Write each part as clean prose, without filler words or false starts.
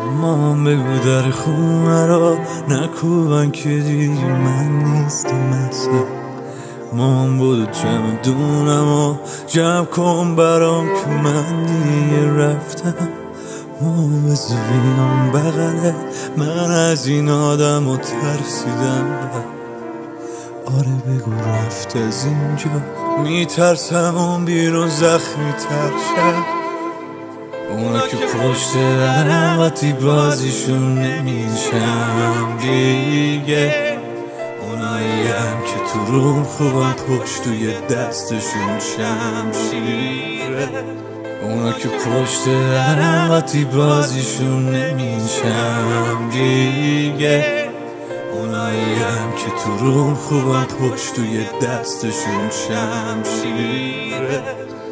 مامان بگو در خونه را نکوبن که دیگه من نیستم مثلا. مامان بودو چمدونم و جمع کن برام که من دیگه رفتم. مامان بزو بیام بغله من از این آدم و ترسیدم. آره بگو رفت از اینجا میترسم اون بیرون زخمی تر شد. اونا که پشت درم وقتی بازیشون نمیشم دیگه. اونایی هم که تو روم خوبم پشت توی دستشون شمشیره. اونا که پشت درم وقتی بازیشون نمیشم دیگه. اونایی هم که تو روم خوبم پشت توی دستشون شمشیره.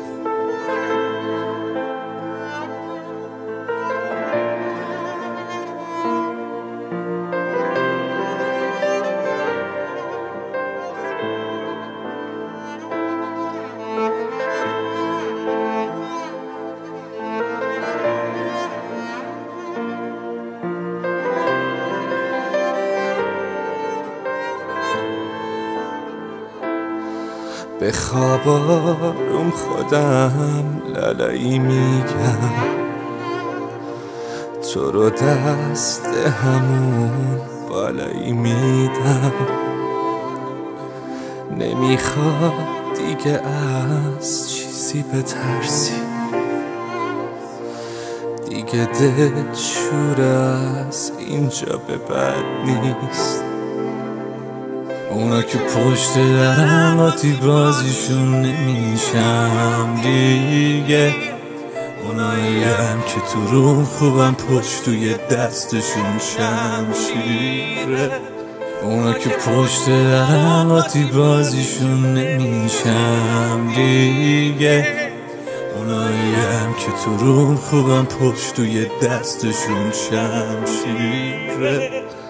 به خواب آروم خودم لالایی میگم تو رو دست همون بالایی میدم. نمیخواد دیگه از چیزی بترسی دیگه دل شور از اینجا به بعد نیست. اونا که پشت درم وقتی بازیشون نمیشم دیگه. اونایی هم که تو روم خوبم پشت توی دستشون شمشیره. اونا که پشت درم وقتی بازیشون نمیشم دیگه. اونایی هم که تو روم خوبم پشت توی دستشون شمشیره.